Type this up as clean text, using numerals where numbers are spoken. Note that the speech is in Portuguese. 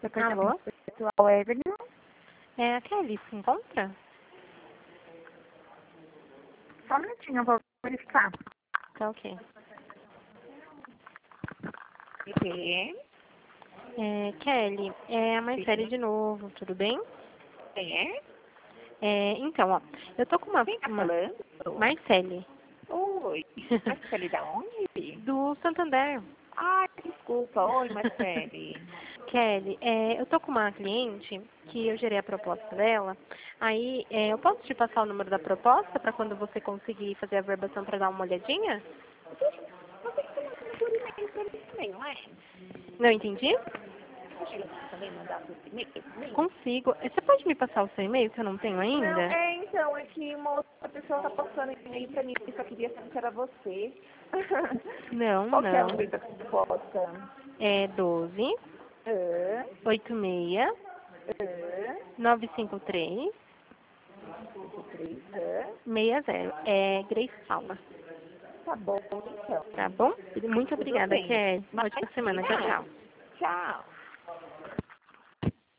Alô? Pessoal, Evelyn. É a Kelly, se encontra? Só um minutinho, eu vou verificar. Tá ok. Sim. Kelly, é a Marcele de novo, tudo bem? É? Então, ó, eu tô com uma... Quem tá uma... falando? Marcele, Oi. Marcele da onde? do Santander. Ai, desculpa. Oi, Marcele. Kelly, eu tô com uma cliente que eu gerei a proposta dela. Aí, eu posso te passar o número da proposta para quando você conseguir fazer a verbação para dar uma olhadinha? Você que mandou por e-mail pra mim também, não é? Não entendi? Você chega também mandar por e-mail pra mim? Consigo. Você pode me passar o seu e-mail que eu não tenho Não, ainda? então, é que uma outra pessoa tá passando e-mail pra mim, eu só queria saber se era você. Não, Qual que é o não. número da proposta? É 12 Ah, 86 ah, 953 3, ah. 60. É Grace Paula. Tá bom, então. Tá bom? Muito Tudo obrigada, bem. Kelly. Mas, Ótima semana. Tchau, tchau. tchau.